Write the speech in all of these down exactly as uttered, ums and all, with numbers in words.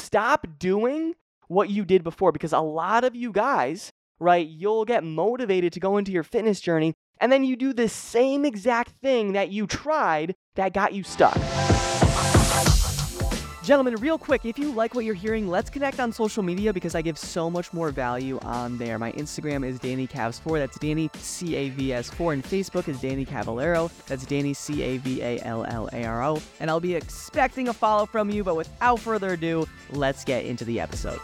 stop doing what you did before, because a lot of you guys, right, you'll get motivated to go into your fitness journey, and then you do the same exact thing that you tried that got you stuck. Gentlemen, real quick, if you like what you're hearing, let's connect on social media because I give so much more value on there. My Instagram is Danny Cavs four. That's Danny C A V S four. And Facebook is Danny Cavallaro. That's Danny C A V A L L A R O. And I'll be expecting a follow from you. But without further ado, let's get into the episode.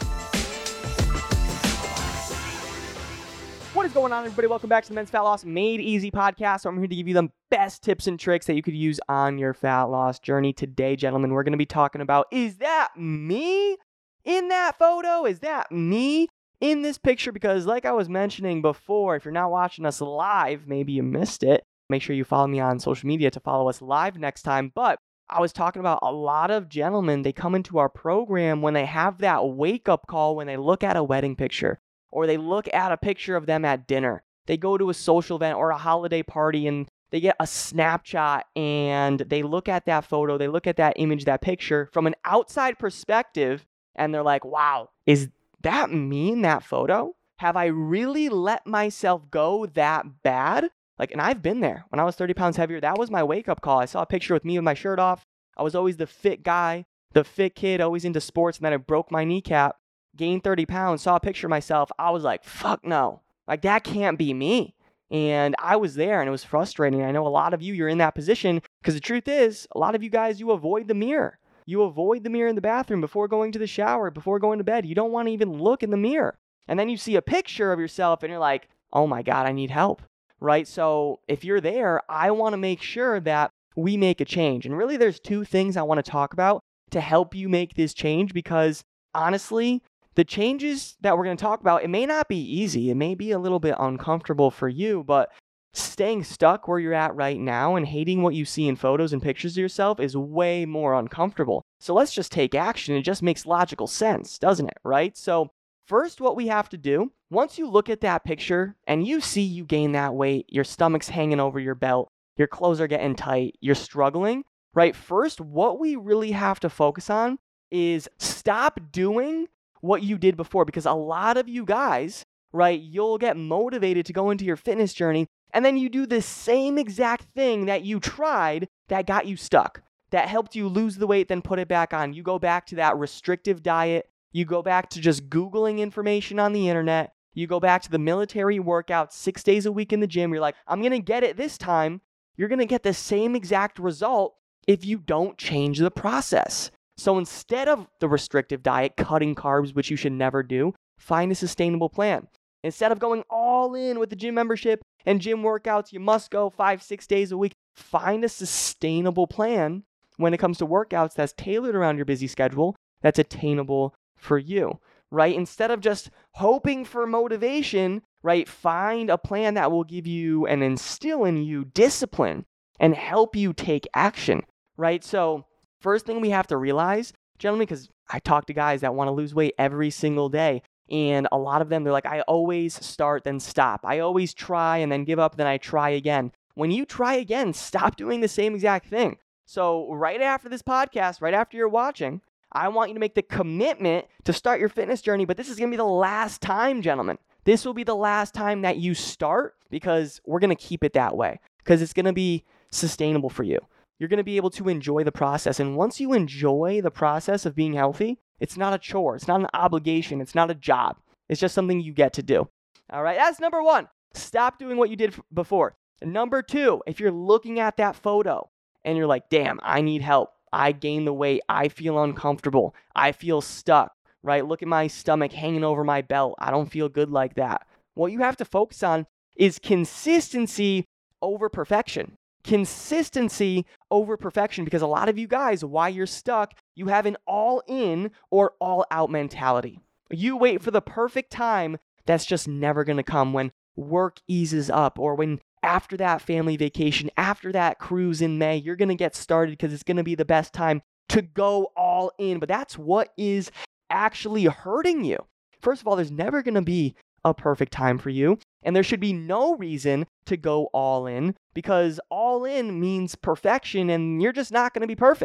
What is going on, everybody? Welcome back to the Men's Fat Loss Made Easy podcast. So I'm here to give you the best tips and tricks that you could use on your fat loss journey. Today, gentlemen, we're going to be talking about, is that me in that photo? Is that me in this picture? Because like I was mentioning before, if you're not watching us live, maybe you missed it. Make sure you follow me on social media to follow us live next time. But I was talking about a lot of gentlemen, they come into our program when they have that wake-up call when they look at a wedding picture, or they look at a picture of them at dinner. They go to a social event or a holiday party and they get a snapshot and they look at that photo, they look at that image, that picture from an outside perspective, and they're like, wow, is that me in that photo? Have I really let myself go that bad? Like, and I've been there. When I was thirty pounds heavier, that was my wake-up call. I saw a picture with me with my shirt off. I was always the fit guy, the fit kid, always into sports, and then I broke my kneecap. Gained thirty pounds, saw a picture of myself. I was like, fuck no. Like, that can't be me. And I was there, and it was frustrating. I know a lot of you, you're in that position, because the truth is, a lot of you guys, you avoid the mirror. You avoid the mirror in the bathroom before going to the shower, before going to bed. You don't want to even look in the mirror. And then you see a picture of yourself, and you're like, oh my God, I need help, right? So if you're there, I want to make sure that we make a change. And really, there's two things I want to talk about to help you make this change, because honestly, the changes that we're going to talk about, it may not be easy. It may be a little bit uncomfortable for you, but staying stuck where you're at right now and hating what you see in photos and pictures of yourself is way more uncomfortable. So let's just take action. It just makes logical sense, doesn't it? Right? So first, what we have to do, once you look at that picture and you see you gain that weight, your stomach's hanging over your belt, your clothes are getting tight, you're struggling, right? First, what we really have to focus on is stop doing what you did before, because a lot of you guys, right, you'll get motivated to go into your fitness journey, and then you do the same exact thing that you tried that got you stuck, that helped you lose the weight, then put it back on. You go back to that restrictive diet. You go back to just Googling information on the internet. You go back to the military workout six days a week in the gym. You're like, I'm going to get it this time. You're going to get the same exact result if you don't change the process. So instead of the restrictive diet, cutting carbs, which you should never do, find a sustainable plan. Instead of going all in with the gym membership and gym workouts, you must go five, six days a week. Find a sustainable plan when it comes to workouts that's tailored around your busy schedule, that's attainable for you, right? Instead of just hoping for motivation, right? Find a plan that will give you and instill in you discipline and help you take action, right? So first thing we have to realize, gentlemen, because I talk to guys that want to lose weight every single day, and a lot of them, they're like, I always start, then stop. I always try and then give up, then I try again. When you try again, stop doing the same exact thing. So right after this podcast, right after you're watching, I want you to make the commitment to start your fitness journey, but this is going to be the last time, gentlemen. This will be the last time that you start, because we're going to keep it that way, because it's going to be sustainable for you. You're going to be able to enjoy the process. And once you enjoy the process of being healthy, it's not a chore. It's not an obligation. It's not a job. It's just something you get to do. All right. That's number one. Stop doing what you did f- before. And number two, if you're looking at that photo and you're like, damn, I need help. I gained the weight. I feel uncomfortable. I feel stuck, right? Look at my stomach hanging over my belt. I don't feel good like that. What you have to focus on is consistency over perfection. Consistency over perfection, because a lot of you guys, why you're stuck, you have an all-in or all-out mentality. You wait for the perfect time that's just never going to come, when work eases up, or when after that family vacation, after that cruise in May, you're going to get started because it's going to be the best time to go all in. But that's what is actually hurting you. First of all, there's never going to be a perfect time for you, and there should be no reason to go all in, because all in means perfection, and you're just not going to be perfect.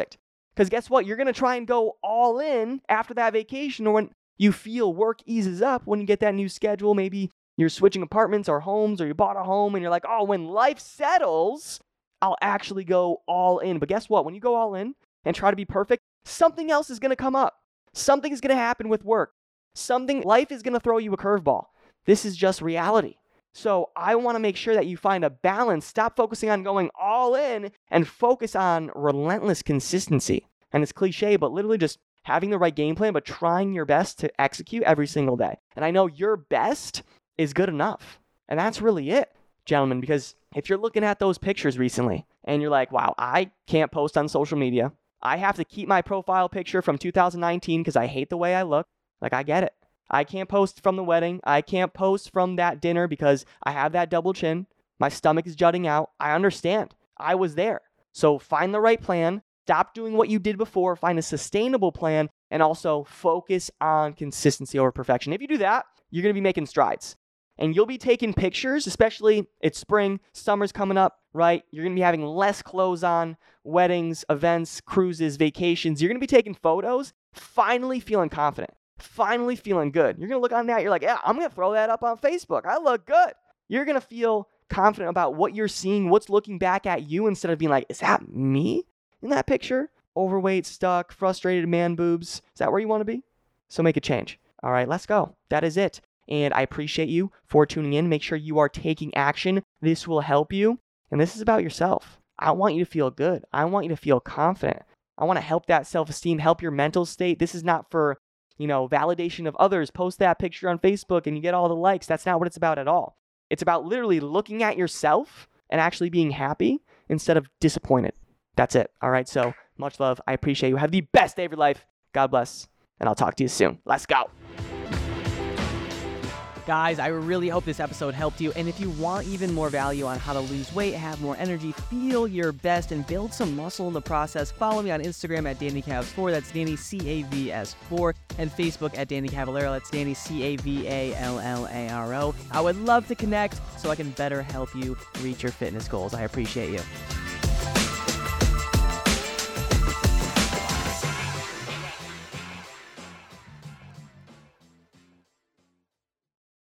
Because guess what? You're going to try and go all in after that vacation, or when you feel work eases up, when you get that new schedule, maybe you're switching apartments or homes, or you bought a home and you're like, oh, when life settles, I'll actually go all in. But guess what? When you go all in and try to be perfect, something else is going to come up. Something is going to happen with work. Something, life is going to throw you a curveball. This is just reality. So I want to make sure that you find a balance. Stop focusing on going all in and focus on relentless consistency. And it's cliche, but literally just having the right game plan, but trying your best to execute every single day. And I know your best is good enough. And that's really it, gentlemen, because if you're looking at those pictures recently and you're like, wow, I can't post on social media. I have to keep my profile picture from two thousand nineteen because I hate the way I look. Like, I get it. I can't post from the wedding. I can't post from that dinner because I have that double chin. My stomach is jutting out. I understand. I was there. So find the right plan. Stop doing what you did before. Find a sustainable plan and also focus on consistency over perfection. If you do that, you're going to be making strides. And you'll be taking pictures, especially it's spring, summer's coming up, right? You're going to be having less clothes on, weddings, events, cruises, vacations. You're going to be taking photos, finally feeling confident. Finally feeling good. You're going to look on that. You're like, yeah, I'm going to throw that up on Facebook. I look good. You're going to feel confident about what you're seeing, what's looking back at you, instead of being like, is that me in that picture? Overweight, stuck, frustrated man boobs. Is that where you want to be? So make a change. All right, let's go. That is it. And I appreciate you for tuning in. Make sure you are taking action. This will help you. And this is about yourself. I want you to feel good. I want you to feel confident. I want to help that self-esteem, help your mental state. This is not for you know, validation of others. Post that picture on Facebook and you get all the likes. That's not what it's about at all. It's about literally looking at yourself and actually being happy instead of disappointed. That's it. All right. So much love. I appreciate you. Have the best day of your life. God bless. And I'll talk to you soon. Let's go. Guys, I really hope this episode helped you. And if you want even more value on how to lose weight, have more energy, feel your best, and build some muscle in the process, follow me on Instagram at Danny Cavs four. That's Danny C A V S four. And Facebook at Danny Cavallaro. That's Danny C A V A L L A R O. I would love to connect so I can better help you reach your fitness goals. I appreciate you.